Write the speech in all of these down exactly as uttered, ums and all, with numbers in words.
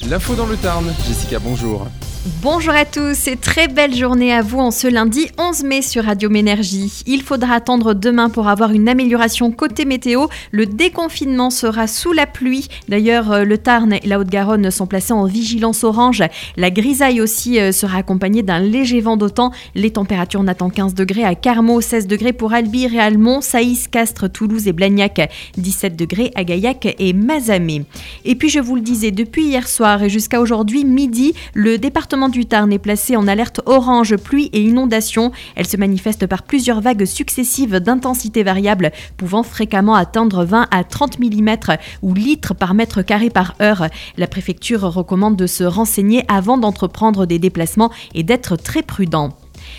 L'info dans le Tarn. Jessica, bonjour. Bonjour à tous et très belle journée à vous en ce lundi onze mai sur Radio Ménergie. Il faudra attendre demain pour avoir une amélioration côté météo. Le déconfinement sera sous la pluie. D'ailleurs, le Tarn et la Haute-Garonne sont placés en vigilance orange. La grisaille aussi sera accompagnée d'un léger vent d'automne. Les températures n'attendent quinze degrés à Carmaux, seize degrés pour Albi, Réalmont, Saïs, Castres, Toulouse et Blagnac, dix-sept degrés à Gaillac et Mazamet. Et puis je vous le disais, depuis hier soir et jusqu'à aujourd'hui midi, le département du Tarn est placé en alerte orange pluie et inondation. Elle se manifeste par plusieurs vagues successives d'intensité variable, pouvant fréquemment atteindre vingt à trente millimètres ou litres par mètre carré par heure. La préfecture recommande de se renseigner avant d'entreprendre des déplacements et d'être très prudent.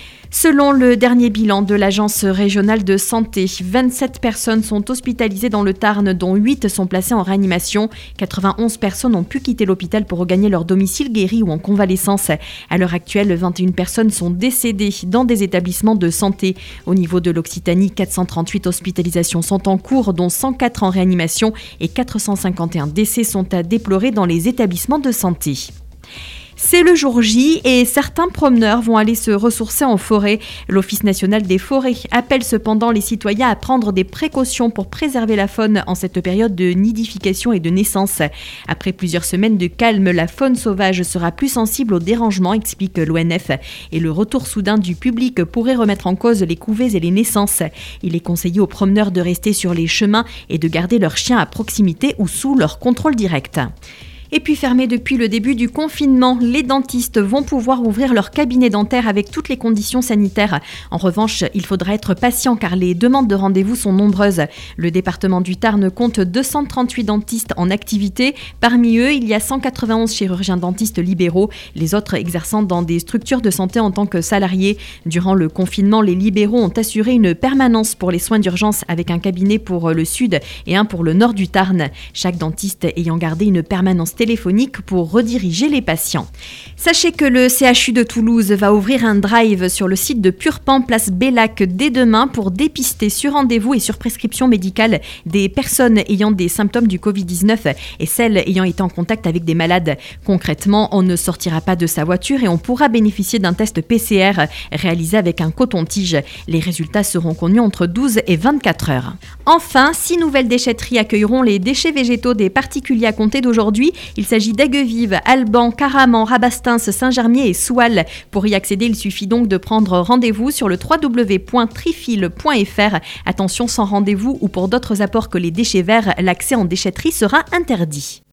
Selon le dernier bilan de l'Agence régionale de santé, vingt-sept personnes sont hospitalisées dans le Tarn, dont huit sont placées en réanimation. quatre-vingt-onze personnes ont pu quitter l'hôpital pour regagner leur domicile guéri ou en convalescence. À l'heure actuelle, vingt et une personnes sont décédées dans des établissements de santé. Au niveau de l'Occitanie, quatre cent trente-huit hospitalisations sont en cours, dont cent quatre en réanimation et quatre cent cinquante et un décès sont à déplorer dans les établissements de santé. C'est le jour J et certains promeneurs vont aller se ressourcer en forêt. L'Office national des forêts appelle cependant les citoyens à prendre des précautions pour préserver la faune en cette période de nidification et de naissance. Après plusieurs semaines de calme, la faune sauvage sera plus sensible aux dérangements, explique l'O N F. Et le retour soudain du public pourrait remettre en cause les couvées et les naissances. Il est conseillé aux promeneurs de rester sur les chemins et de garder leurs chiens à proximité ou sous leur contrôle direct. Et puis fermés depuis le début du confinement, les dentistes vont pouvoir ouvrir leur cabinet dentaire avec toutes les conditions sanitaires. En revanche, il faudra être patient car les demandes de rendez-vous sont nombreuses. Le département du Tarn compte deux cent trente-huit dentistes en activité. Parmi eux, il y a cent quatre-vingt-onze chirurgiens dentistes libéraux, les autres exerçant dans des structures de santé en tant que salariés. Durant le confinement, les libéraux ont assuré une permanence pour les soins d'urgence avec un cabinet pour le sud et un pour le nord du Tarn. Chaque dentiste ayant gardé une permanence téléphonique pour rediriger les patients. Sachez que le C H U de Toulouse va ouvrir un drive sur le site de Purpan, place Bellac, dès demain pour dépister sur rendez-vous et sur prescription médicale des personnes ayant des symptômes du covid dix-neuf et celles ayant été en contact avec des malades. Concrètement, on ne sortira pas de sa voiture et on pourra bénéficier d'un test P C R réalisé avec un coton-tige. Les résultats seront connus entre douze et vingt-quatre heures. Enfin, six nouvelles déchetteries accueilleront les déchets végétaux des particuliers à compter d'aujourd'hui. Il s'agit d'Aiguevive, Alban, Caraman, Rabastens, Saint-Germier et Soual. Pour y accéder, il suffit donc de prendre rendez-vous sur le w w w point trifil point f r. Attention, sans rendez-vous ou pour d'autres apports que les déchets verts, l'accès en déchetterie sera interdit.